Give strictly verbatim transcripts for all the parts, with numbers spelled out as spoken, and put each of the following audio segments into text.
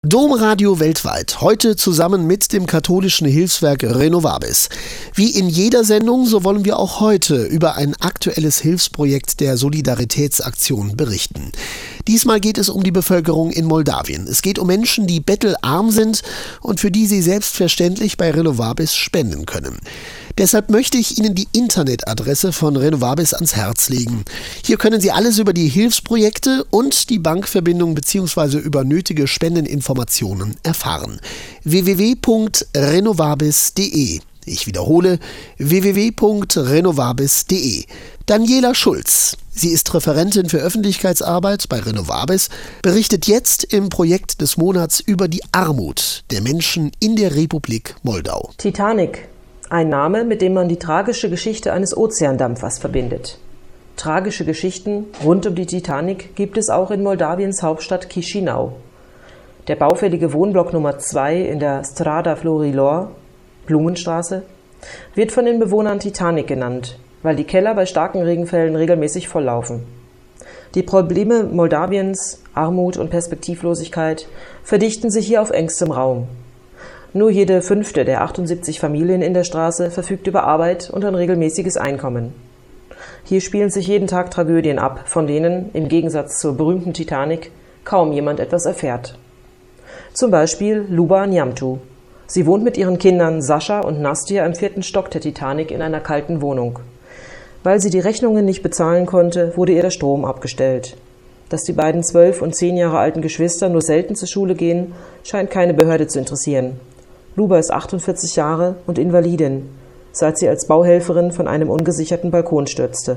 Domradio weltweit, heute zusammen mit dem katholischen Hilfswerk Renovabis. Wie in jeder Sendung, so wollen wir auch heute über ein aktuelles Hilfsprojekt der Solidaritätsaktion berichten. Diesmal geht es um die Bevölkerung in Moldawien. Es geht um Menschen, die bettelarm sind und für die sie selbstverständlich bei Renovabis spenden können. Deshalb möchte ich Ihnen die Internetadresse von Renovabis ans Herz legen. Hier können Sie alles über die Hilfsprojekte und die Bankverbindung bzw. über nötige Spendeninformationen erfahren. w w w punkt renovabis punkt d e. Ich wiederhole, w w w punkt renovabis punkt d e. Daniela Schulz, sie ist Referentin für Öffentlichkeitsarbeit bei Renovabis, berichtet jetzt im Projekt des Monats über die Armut der Menschen in der Republik Moldau. Titanic. Ein Name, mit dem man die tragische Geschichte eines Ozeandampfers verbindet. Tragische Geschichten rund um die Titanic gibt es auch in Moldawiens Hauptstadt Chișinău. Der baufällige Wohnblock Nummer zwei in der Strada Florilor, Blumenstraße, wird von den Bewohnern Titanic genannt, weil die Keller bei starken Regenfällen regelmäßig volllaufen. Die Probleme Moldawiens, Armut und Perspektivlosigkeit, verdichten sich hier auf engstem Raum. Nur jede fünfte der achtundsiebzig Familien in der Straße verfügt über Arbeit und ein regelmäßiges Einkommen. Hier spielen sich jeden Tag Tragödien ab, von denen, im Gegensatz zur berühmten Titanic, kaum jemand etwas erfährt. Zum Beispiel Luba Niamtu. Sie wohnt mit ihren Kindern Sascha und Nastia im vierten Stock der Titanic in einer kalten Wohnung. Weil sie die Rechnungen nicht bezahlen konnte, wurde ihr der Strom abgestellt. Dass die beiden zwölf und zehn Jahre alten Geschwister nur selten zur Schule gehen, scheint keine Behörde zu interessieren. Luba ist achtundvierzig Jahre und Invalidin, seit sie als Bauhelferin von einem ungesicherten Balkon stürzte.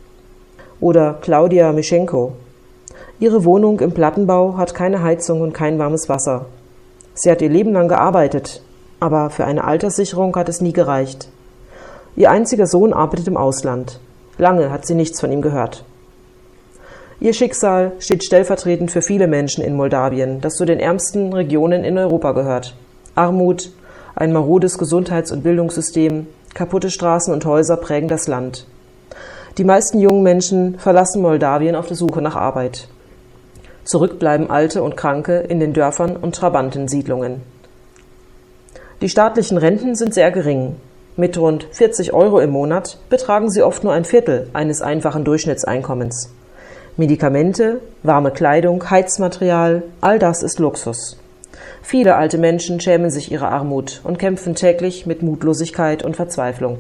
Oder Claudia Mischenko. Ihre Wohnung im Plattenbau hat keine Heizung und kein warmes Wasser. Sie hat ihr Leben lang gearbeitet, aber für eine Alterssicherung hat es nie gereicht. Ihr einziger Sohn arbeitet im Ausland. Lange hat sie nichts von ihm gehört. Ihr Schicksal steht stellvertretend für viele Menschen in Moldawien, das zu den ärmsten Regionen in Europa gehört. Armut, ein marodes Gesundheits- und Bildungssystem, kaputte Straßen und Häuser prägen das Land. Die meisten jungen Menschen verlassen Moldawien auf der Suche nach Arbeit. Zurück bleiben Alte und Kranke in den Dörfern und Trabantensiedlungen. Die staatlichen Renten sind sehr gering. Mit rund vierzig Euro im Monat betragen sie oft nur ein Viertel eines einfachen Durchschnittseinkommens. Medikamente, warme Kleidung, Heizmaterial, all das ist Luxus. Viele alte Menschen schämen sich ihrer Armut und kämpfen täglich mit Mutlosigkeit und Verzweiflung.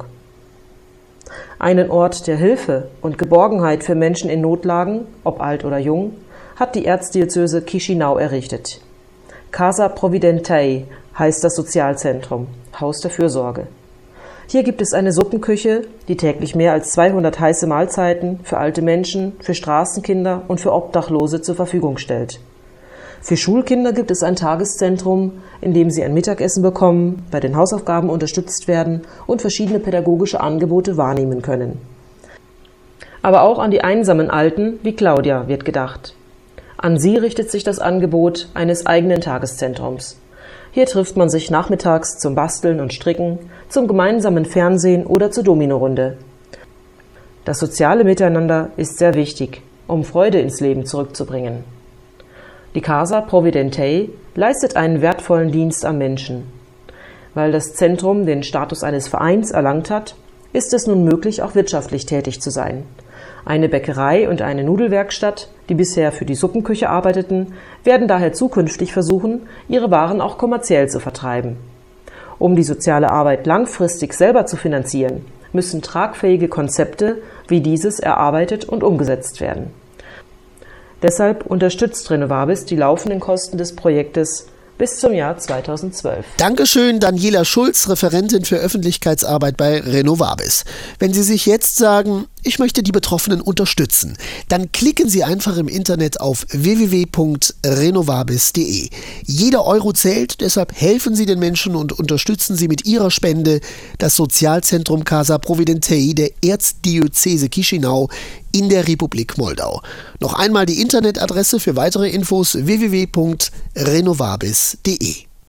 Einen Ort der Hilfe und Geborgenheit für Menschen in Notlagen, ob alt oder jung, hat die Erzdiözese Chișinău errichtet. Casa Providentei heißt das Sozialzentrum, Haus der Fürsorge. Hier gibt es eine Suppenküche, die täglich mehr als zweihundert heiße Mahlzeiten für alte Menschen, für Straßenkinder und für Obdachlose zur Verfügung stellt. Für Schulkinder gibt es ein Tageszentrum, in dem sie ein Mittagessen bekommen, bei den Hausaufgaben unterstützt werden und verschiedene pädagogische Angebote wahrnehmen können. Aber auch an die einsamen Alten wie Claudia wird gedacht. An sie richtet sich das Angebot eines eigenen Tageszentrums. Hier trifft man sich nachmittags zum Basteln und Stricken, zum gemeinsamen Fernsehen oder zur Dominorunde. Das soziale Miteinander ist sehr wichtig, um Freude ins Leben zurückzubringen. Die Casa Providentei leistet einen wertvollen Dienst am Menschen. Weil das Zentrum den Status eines Vereins erlangt hat, ist es nun möglich, auch wirtschaftlich tätig zu sein. Eine Bäckerei und eine Nudelwerkstatt, die bisher für die Suppenküche arbeiteten, werden daher zukünftig versuchen, ihre Waren auch kommerziell zu vertreiben. Um die soziale Arbeit langfristig selber zu finanzieren, müssen tragfähige Konzepte wie dieses erarbeitet und umgesetzt werden. Deshalb unterstützt Renovabis die laufenden Kosten des Projektes bis zum Jahr zweitausendzwölf. Dankeschön, Daniela Schulz, Referentin für Öffentlichkeitsarbeit bei Renovabis. Wenn Sie sich jetzt sagen, ich möchte die Betroffenen unterstützen, dann klicken Sie einfach im Internet auf w w w punkt renovabis punkt d e. Jeder Euro zählt, deshalb helfen Sie den Menschen und unterstützen Sie mit Ihrer Spende das Sozialzentrum Casa Providentei der Erzdiözese Chișinău in der Republik Moldau. Noch einmal die Internetadresse für weitere Infos: w w w punkt renovabis punkt d e.